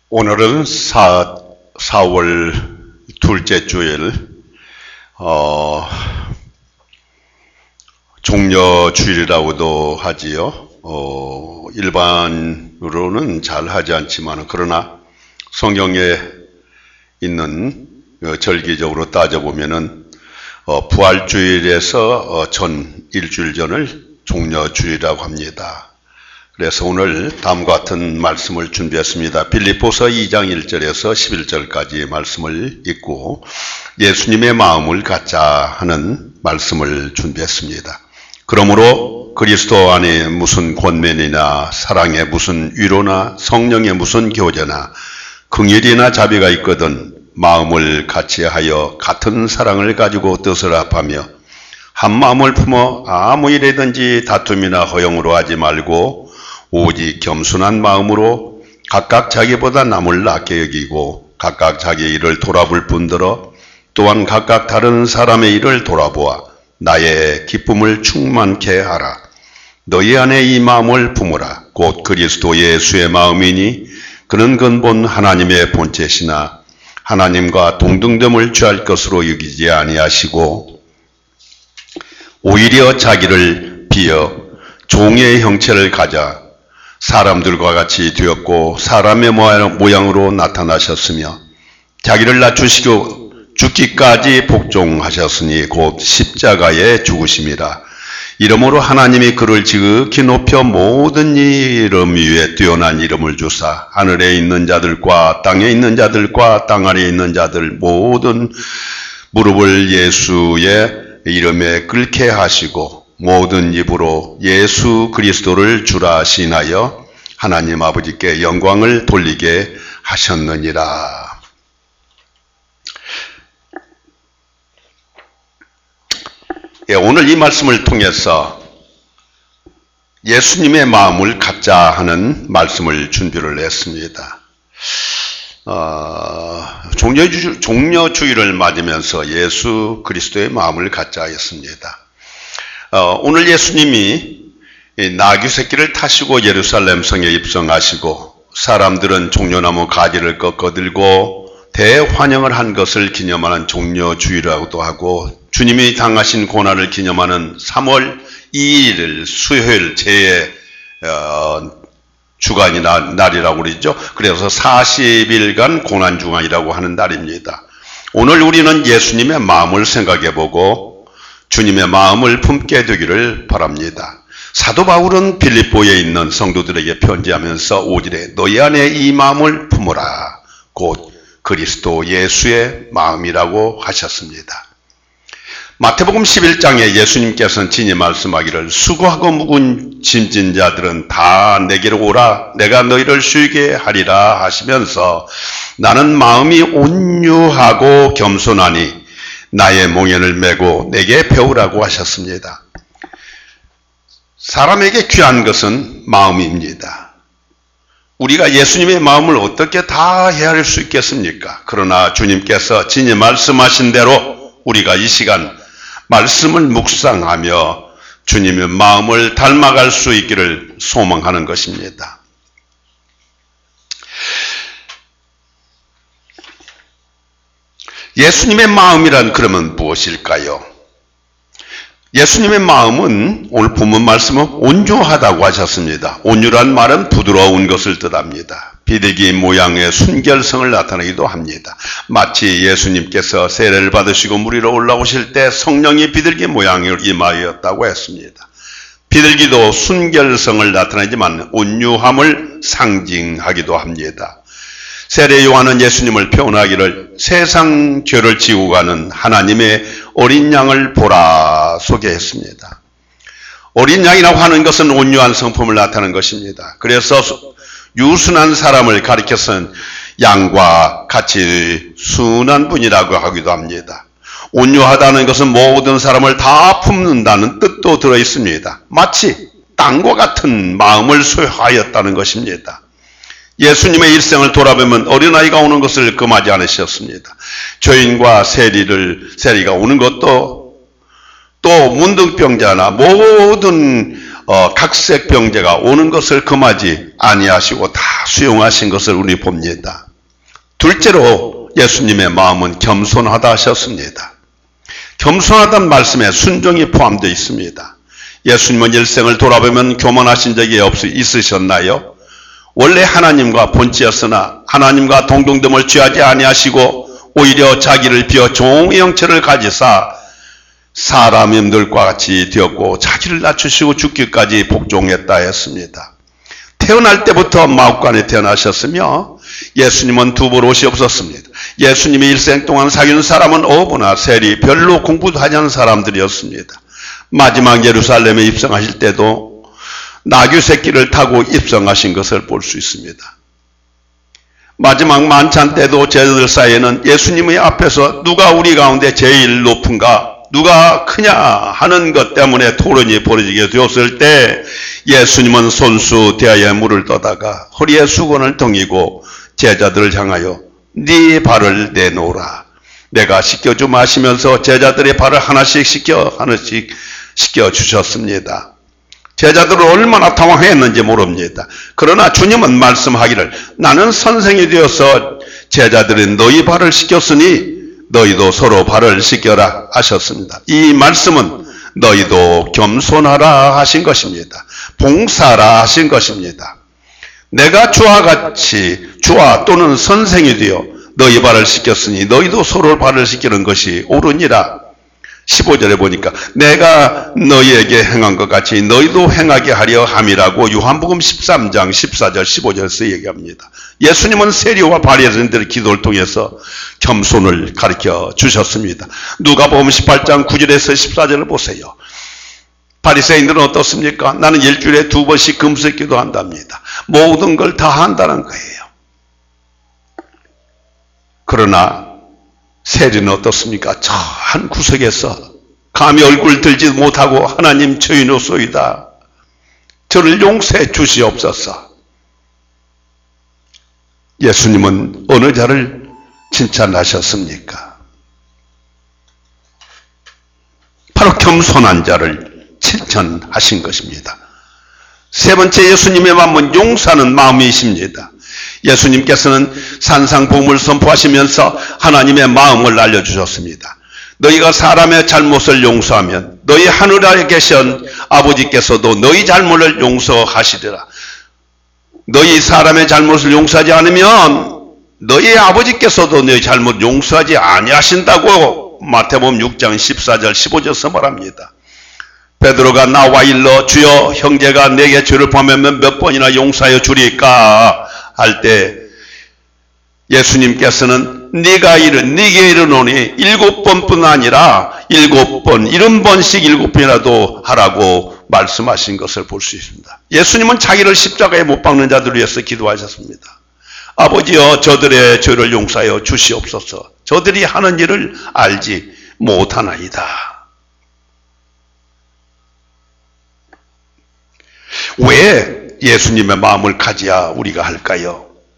오늘은 4월 둘째 주일, 종려주일이라고도 하지요. 일반으로는 잘 하지 않지만, 그러나 성경에 있는 절기적으로 따져보면은, 부활주일에서 전 일주일 전을 종려주일이라고 합니다. 그래서 오늘 다음과 같은 말씀을 준비했습니다. 빌립보서 2장 1절에서 11절까지 말씀을 읽고 예수님의 마음을 갖자 하는 말씀을 준비했습니다. 그러므로 그리스도 안에 무슨 권면이나 사랑에 무슨 위로나 성령의 무슨 교제나 긍휼이나 자비가 있거든 마음을 같이하여 같은 사랑을 가지고 뜻을 합하며 한 마음을 품어 아무 일이든지 다툼이나 허용으로 하지 말고 오직 겸손한 마음으로 각각 자기보다 남을 낮게 여기고 각각 자기 일을 돌아볼 뿐더러 또한 각각 다른 사람의 일을 돌아보아 나의 기쁨을 충만케 하라. 너희 안에 이 마음을 품으라. 곧 그리스도 예수의 마음이니 그는 근본 하나님의 본체시나 하나님과 동등됨을 취할 것으로 여기지 아니하시고 오히려 자기를 비어 종의 형체를 가져 사람들과 같이 되었고 사람의 모양으로 나타나셨으며 자기를 낮추시고 죽기까지 복종하셨으니 곧 십자가에 죽으심이라. 이러므로 하나님이 그를 지극히 높여 모든 이름 위에 뛰어난 이름을 주사 하늘에 있는 자들과 땅에 있는 자들과 땅 아래에 있는 자들 모든 무릎을 예수의 이름에 꿇게 하시고 모든 입으로 예수 그리스도를 주라 시인하여 하나님 아버지께 영광을 돌리게 하셨느니라. 오늘 이 말씀을 통해서 예수님의 마음을 갖자 하는 말씀을 준비를 했습니다. 종려주일을 맞으면서 예수 그리스도의 마음을 갖자 했습니다. 오늘 예수님이 나귀 새끼를 타시고 예루살렘 성에 입성하시고 사람들은 종려나무 가지를 꺾어들고 대환영을 한 것을 기념하는 종려주일이라고도 하고 주님이 당하신 고난을 기념하는 3월 2일 수요일 제의 주간이나 날이라고 그러죠. 그래서 40일간 고난주간이라고 하는 날입니다. 오늘 우리는 예수님의 마음을 생각해보고 주님의 마음을 품게 되기를 바랍니다. 사도 바울은 빌립보에 있는 성도들에게 편지하면서 5절에 너희 안에 이 마음을 품으라. 곧 그리스도 예수의 마음이라고 하셨습니다. 마태복음 11장에 예수님께서는 친히 말씀하기를 수고하고 묵은 짐진 자들은 다 내게로 오라 내가 너희를 쉬게 하리라 하시면서 나는 마음이 온유하고 겸손하니 나의 몽연을 메고 내게 배우라고 하셨습니다. 사람에게 귀한 것은 마음입니다. 우리가 예수님의 마음을 어떻게 다 헤아릴 수 있겠습니까? 그러나 주님께서 친히 말씀하신 대로 우리가 이 시간 말씀을 묵상하며 주님의 마음을 닮아갈 수 있기를 소망하는 것입니다. 예수님의 마음이란 그러면 무엇일까요? 예수님의 마음은 오늘 본문 말씀은 온유하다고 하셨습니다. 온유란 말은 부드러운 것을 뜻합니다. 비둘기 모양의 순결성을 나타내기도 합니다. 마치 예수님께서 세례를 받으시고 물 위로 올라오실 때 성령이 비둘기 모양으로 임하였다고 했습니다. 비둘기도 순결성을 나타내지만 온유함을 상징하기도 합니다. 세례 요한은 예수님을 표현하기를 세상 죄를 지고 가는 하나님의 어린 양을 보라 소개했습니다. 어린 양이라고 하는 것은 온유한 성품을 나타내는 것입니다. 그래서 유순한 사람을 가리켜서는 양과 같이 순한 분이라고 하기도 합니다. 온유하다는 것은 모든 사람을 다 품는다는 뜻도 들어있습니다. 마치 땅과 같은 마음을 소유하였다는 것입니다. 예수님의 일생을 돌아보면 어린아이가 오는 것을 금하지 않으셨습니다. 죄인과 세리가 오는 것도 또 문둥병자나 모든 각색 병자가 오는 것을 금하지 아니하시고 다 수용하신 것을 우리 봅니다. 둘째로 예수님의 마음은 겸손하다 하셨습니다. 겸손하다는 말씀에 순종이 포함되어 있습니다. 예수님은 일생을 돌아보면 교만하신 적이 있으셨나요? 원래 하나님과 본체였으나 하나님과 동등됨을 취하지 아니하시고 오히려 자기를 비워 종의 형체를 가지사 사람들과 같이 되었고 자기를 낮추시고 죽기까지 복종했다 했습니다. 태어날 때부터 마옥간에 태어나셨으며 예수님은 두벌 옷이 없었습니다. 예수님이 일생 동안 사귄 사람은 어부나 세리, 별로 공부도 하지 않은 사람들이었습니다. 마지막 예루살렘에 입성하실 때도 나귀 새끼를 타고 입성하신 것을 볼 수 있습니다. 마지막 만찬 때도 제자들 사이에는 예수님의 앞에서 누가 우리 가운데 제일 높은가, 누가 크냐 하는 것 때문에 토론이 벌어지게 되었을 때 예수님은 손수 대야에 물을 떠다가 허리에 수건을 등이고 제자들을 향하여 네 발을 내놓으라. 내가 씻겨줌 하시면서 제자들의 발을 하나씩 씻겨 주셨습니다. 제자들은 얼마나 당황했는지 모릅니다. 그러나 주님은 말씀하기를 나는 선생이 되어서 제자들이 너희 발을 씻겼으니 너희도 서로 발을 씻겨라 하셨습니다. 이 말씀은 너희도 겸손하라 하신 것입니다. 봉사라 하신 것입니다. 내가 주와 같이 주와 또는 선생이 되어 너희 발을 씻겼으니 너희도 서로 발을 씻기는 것이 옳으니라. 15절에 보니까 내가 너희에게 행한 것 같이 너희도 행하게 하려 함이라고 요한복음 13장 14절 15절에서 얘기합니다. 예수님은 세리와 바리새인들의 기도를 통해서 겸손을 가르쳐 주셨습니다. 누가복음 18장 9절에서 14절을 보세요. 바리새인들은 어떻습니까? 나는 일주일에 2번씩 금식 기도한답니다. 모든 걸 다 한다는 거예요. 그러나 세리는 어떻습니까? 저 한 구석에서 감히 얼굴 들지 못하고 하나님 죄인이소이다. 저를 용서해 주시옵소서. 예수님은 어느 자를 칭찬하셨습니까? 바로 겸손한 자를 칭찬하신 것입니다. 세 번째 예수님의 마음은 용서하는 마음이십니다. 예수님께서는 산상복음을 선포하시면서 하나님의 마음을 알려주셨습니다. 너희가 사람의 잘못을 용서하면 너희 하늘에 계신 아버지께서도 너희 잘못을 용서하시리라. 너희 사람의 잘못을 용서하지 않으면 너희 아버지께서도 너희 잘못 용서하지 아니하신다고 마태복음 6장 14절 15절에서 말합니다. 베드로가 나와 일러 주여 형제가 내게 죄를 범하면 몇 번이나 용서하여 주리까 할 때 예수님께서는 네게 이르노니 7번뿐 아니라 7번 70번씩 7번이라도 하라고 말씀하신 것을 볼 수 있습니다. 예수님은 자기를 십자가에 못 박는 자들을 위해서 기도하셨습니다. 아버지여 저들의 죄를 용서하여 주시옵소서. 저들이 하는 일을 알지 못하나이다. 왜 예수님의 마음을 가져야 우리가 할까요?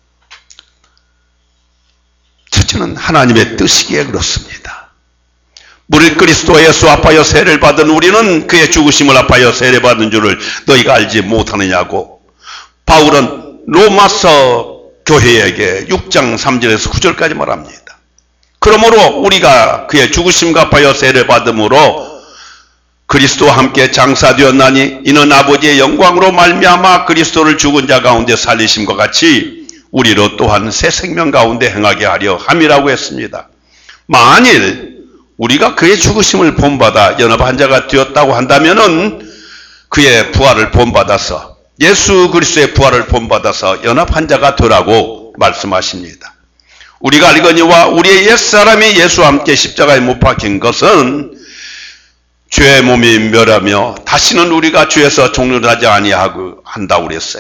첫째는 하나님의 뜻이기에 그렇습니다. 무릇 그리스도 예수 아파여 세례를 받은 우리는 그의 죽으심을 아파여 세례받은 줄을 너희가 알지 못하느냐고 바울은 로마서 교회에게 6장 3절에서 9절까지 말합니다. 그러므로 우리가 그의 죽으심과 아파여 세례받음으로 그리스도와 함께 장사되었나니 이는 아버지의 영광으로 말미암아 그리스도를 죽은 자 가운데 살리심과 같이 우리로 또한 새 생명 가운데 행하게 하려 함이라고 했습니다. 만일 우리가 그의 죽으심을 본받아 연합한 자가 되었다고 한다면은 그의 부활을 본받아서 예수 그리스도의 부활을 본받아서 연합한 자가 되라고 말씀하십니다. 우리가 알거니와 우리의 옛사람이 예수와 함께 십자가에 못 박힌 것은 죄의 몸이 멸하며 다시는 우리가 죄에서 종료하지 아니하고 한다고 그랬어요.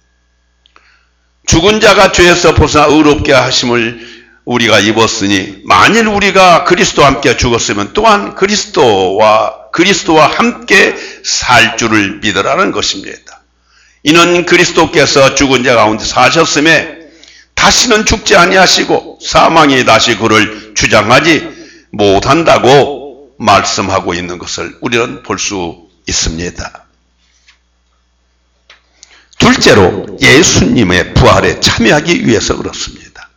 죽은 자가 죄에서 벗어나 의롭게 하심을 우리가 입었으니 만일 우리가 그리스도와 함께 죽었으면 또한 그리스도와 함께 살 줄을 믿으라는 것입니다. 이는 그리스도께서 죽은 자 가운데 사셨음에 다시는 죽지 아니하시고 사망이 다시 그를 주장하지 못한다고 말씀하고 있는 것을 우리는 볼 수 있습니다. 둘째로 예수님의 부활에 참여하기 위해서 그렇습니다.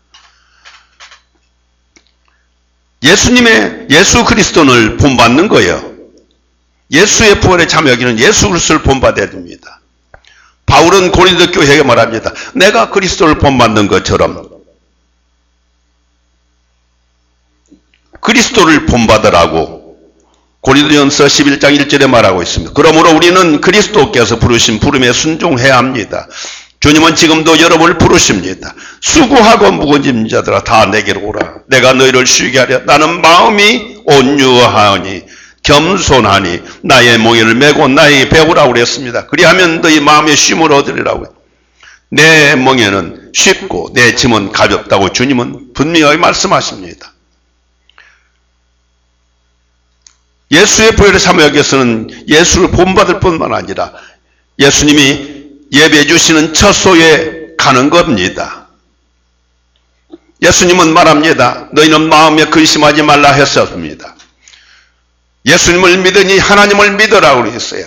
예수 그리스도를 본받는 거예요. 예수의 부활에 참여하기는 예수 그리스도를 본받아야 됩니다. 바울은 고린도 교회에게 말합니다. 내가 그리스도를 본받는 것처럼 그리스도를 본받으라고 고린도전서 11장 1절에 말하고 있습니다. 그러므로 우리는 그리스도께서 부르신 부름에 순종해야 합니다. 주님은 지금도 여러분을 부르십니다. 수고하고 무거운 자들아 다 내게로 오라. 내가 너희를 쉬게 하랴. 나는 마음이 온유하니 겸손하니 나의 멍에를 메고 나에게 배우라고 그랬습니다. 그리하면 너희 마음의 쉼을 얻으리라고. 내 멍에는 쉽고 내 짐은 가볍다고 주님은 분명하게 말씀하십니다. 예수의 부활에 참여하기 위해서는 예수를 본받을 뿐만 아니라 예수님이 예배해 주시는 처소에 가는 겁니다. 예수님은 말합니다. 너희는 마음에 근심하지 말라 했습니다. 예수님을 믿으니 하나님을 믿으라고 그랬어요.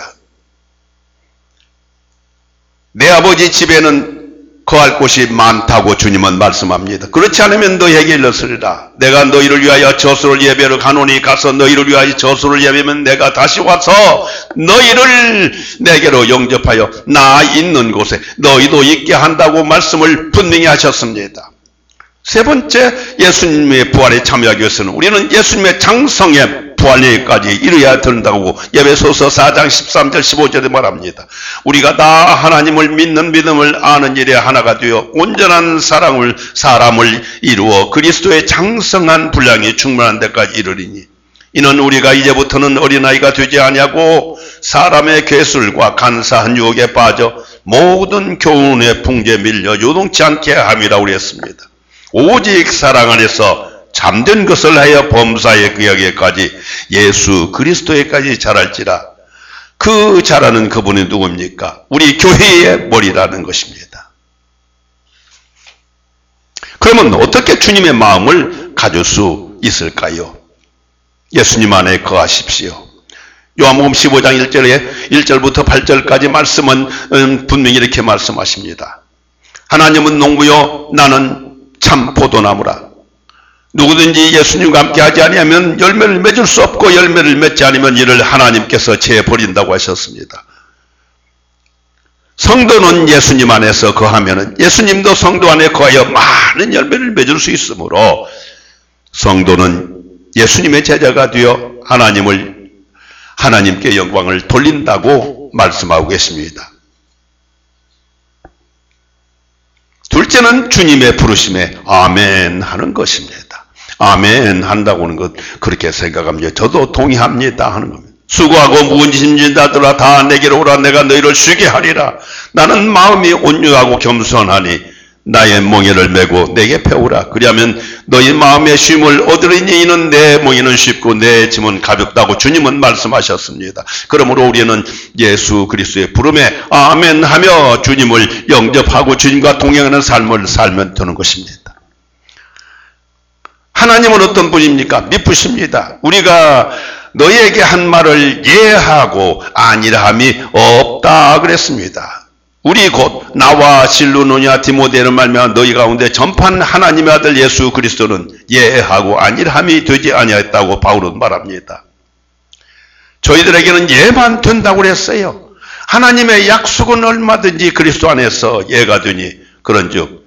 내 아버지 집에는 거할 곳이 많다고 주님은 말씀합니다. 그렇지 않으면 너희에게 일렀으리라. 내가 너희를 위하여 저수를 예배로 가노니 가서 너희를 위하여 저수를 예배하면 내가 다시 와서 너희를 내게로 영접하여 나 있는 곳에 너희도 있게 한다고 말씀을 분명히 하셨습니다. 세 번째, 예수님의 부활에 참여하기 위해서는 우리는 예수님의 장성의 부활리까지 이루어야 된다고 에베소서 4장 13절 15절에 말합니다. 우리가 다 하나님을 믿는 믿음을 아는 일에 하나가 되어 온전한 사람을 이루어 그리스도의 장성한 분량이 충만한 데까지 이르리니 이는 우리가 이제부터는 어린아이가 되지 아니하고 사람의 괴술과 간사한 유혹에 빠져 모든 교훈의 풍조에 밀려 요동치 않게 함이라고 그랬습니다. 오직 사랑 안에서 잠든 것을 하여 범사에 그에게까지 예수 그리스도에까지 자랄지라. 그 자라는 그분이 누굽니까? 우리 교회의 머리라는 것입니다. 그러면 어떻게 주님의 마음을 가질 수 있을까요? 예수님 안에 거하십시오. 요한복음 15장 1절부터 8절까지 말씀은 분명히 이렇게 말씀하십니다. 하나님은 농부요 나는 참 포도나무라. 누구든지 예수님과 함께 하지 아니하면 열매를 맺을 수 없고 열매를 맺지 않으면 이를 하나님께서 제버린다고 하셨습니다. 성도는 예수님 안에서 거하면 예수님도 성도 안에 거하여 많은 열매를 맺을 수 있으므로 성도는 예수님의 제자가 되어 하나님께 영광을 돌린다고 말씀하고 계십니다. 둘째는 주님의 부르심에 아멘 하는 것입니다. 아멘 한다고 하는 것 그렇게 생각합니다. 저도 동의합니다 하는 겁니다. 수고하고 무거운 짐진 자들아 다 내게로 오라. 내가 너희를 쉬게 하리라. 나는 마음이 온유하고 겸손하니 나의 멍에를 메고 내게 배우라. 그리하면 너희 마음의 쉼을 얻으리니 이는 내 멍에는 쉽고 내 짐은 가볍다고 주님은 말씀하셨습니다. 그러므로 우리는 예수 그리스도의 부름에 아멘 하며 주님을 영접하고 주님과 동행하는 삶을 살면 되는 것입니다. 하나님은 어떤 분입니까? 미쁘십니다. 우리가 너희에게 한 말을 예하고 아니라함이 없다 그랬습니다. 우리 곧 나와 실루노냐 디모데를 말미암아 너희 가운데 전파한 하나님의 아들 예수 그리스도는 예하고 아니라함이 되지 아니하였다고 바울은 말합니다. 저희들에게는 예만 된다고 그랬어요. 하나님의 약속은 얼마든지 그리스도 안에서 예가 되니 그런즉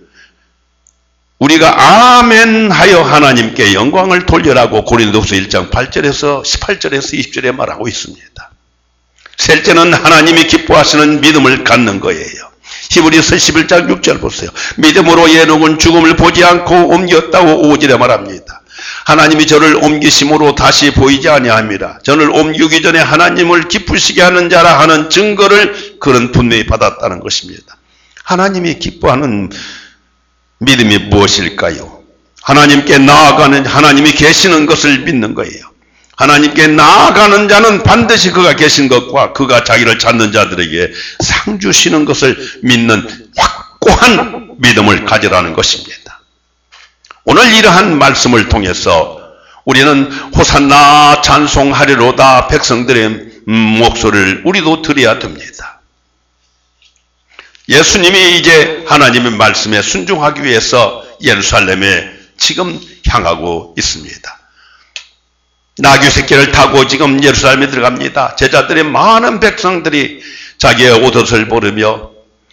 우리가 아멘 하여 하나님께 영광을 돌려라고 고린도후서 1장 8절에서 18절에서 20절에 말하고 있습니다. 셋째는 하나님이 기뻐하시는 믿음을 갖는 거예요. 히브리서 11장 6절 보세요. 믿음으로 에녹은 죽음을 보지 않고 옮겼다고 5절에 말합니다. 하나님이 저를 옮기심으로 다시 보이지 아니함이라. 저를 옮기기 전에 하나님을 기쁘시게 하는 자라 하는 증거를 그는 분명히 받았다는 것입니다. 하나님이 기뻐하는 믿음이 무엇일까요? 하나님께 나아가는, 하나님이 계시는 것을 믿는 거예요. 하나님께 나아가는 자는 반드시 그가 계신 것과 그가 자기를 찾는 자들에게 상 주시는 것을 믿는 확고한 믿음을 가지라는 것입니다. 오늘 이러한 말씀을 통해서 우리는 호산나 찬송하리로다 백성들의 목소리를 우리도 들어야 됩니다. 예수님이 이제 하나님의 말씀에 순종하기 위해서 예루살렘에 지금 향하고 있습니다. 나귀 새끼를 타고 지금 예루살렘에 들어갑니다. 제자들의 많은 백성들이 자기의 옷옷을 보르며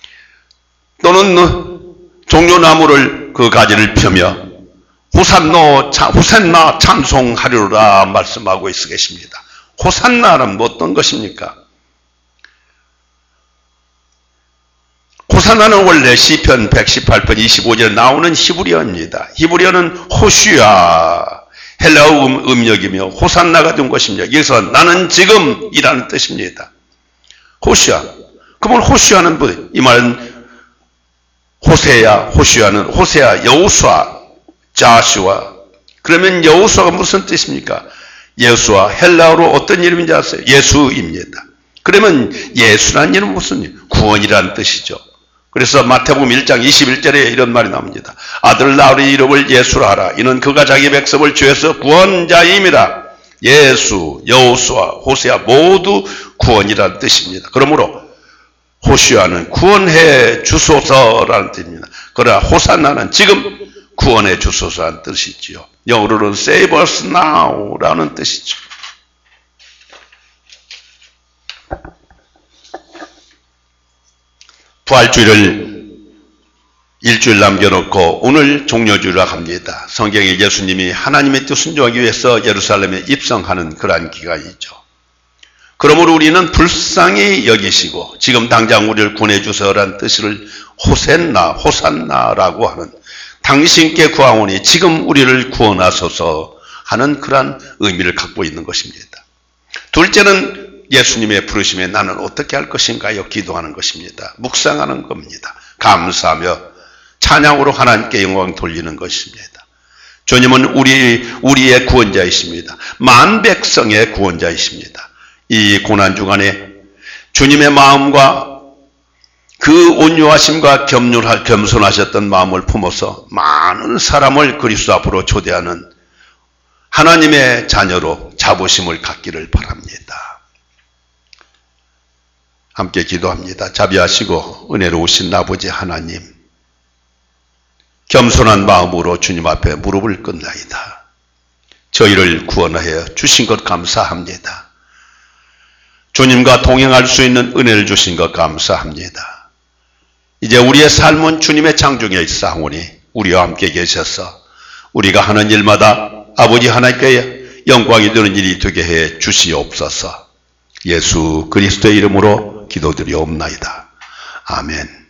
또는 종려나무를 그 가지를 펴며 호산나 찬송하리로라 말씀하고 있어 계십니다. 호산나는 어떤 것입니까? 호산나는 원래 시편 118편 25절에 나오는 히브리어입니다. 히브리어는 호슈아, 헬라어 음력이며 호산나가 된 것입니다. 여기서 나는 지금이라는 뜻입니다. 호슈아. 그러면 호슈아는 뭐? 이 말은 호세야, 호슈아는 호세야, 여호수아, 자슈아. 그러면 여호수아가 무슨 뜻입니까? 예수와 헬라어로 어떤 이름인지 아세요? 예수입니다. 그러면 예수라는 이름은 무슨 일? 구원이라는 뜻이죠. 그래서 마태복음 1장 21절에 이런 말이 나옵니다. 아들 낳으리 이름을 예수라 하라. 이는 그가 자기 백성을 죄에서 구원자임이라. 예수, 여호수아, 호세아 모두 구원이라는 뜻입니다. 그러므로 호시아는 구원해 주소서라는 뜻입니다. 그러나 호산나는 지금 구원해 주소서라는 뜻이지요. 영어로는 save us now라는 뜻이죠. 부활주일을 일주일 남겨놓고 오늘 종료주일이라고 합니다. 성경에 예수님이 하나님의 뜻 순종하기 위해서 예루살렘에 입성하는 그러한 기간이죠. 그러므로 우리는 불쌍히 여기시고 지금 당장 우리를 구원해 주소서라는 뜻을 호산나라고 하는 당신께 구하오니 지금 우리를 구원하소서 하는 그러한 의미를 갖고 있는 것입니다. 둘째는 예수님의 부르심에 나는 어떻게 할 것인가요? 기도하는 것입니다. 묵상하는 겁니다. 감사하며 찬양으로 하나님께 영광 돌리는 것입니다. 주님은 우리의 구원자이십니다. 만백성의 구원자이십니다. 이 고난 중간에 주님의 마음과 그 온유하심과 겸손하셨던 마음을 품어서 많은 사람을 그리스도 앞으로 초대하는 하나님의 자녀로 자부심을 갖기를 바랍니다. 함께 기도합니다. 자비하시고 은혜로우신 아버지 하나님, 겸손한 마음으로 주님 앞에 무릎을 꿇나이다. 저희를 구원하여 주신 것 감사합니다. 주님과 동행할 수 있는 은혜를 주신 것 감사합니다. 이제 우리의 삶은 주님의 창중에 있사오니 우리와 함께 계셔서 우리가 하는 일마다 아버지 하나님께 영광이 되는 일이 되게 해 주시옵소서. 예수 그리스도의 이름으로 기도드리옵나이다. 아멘.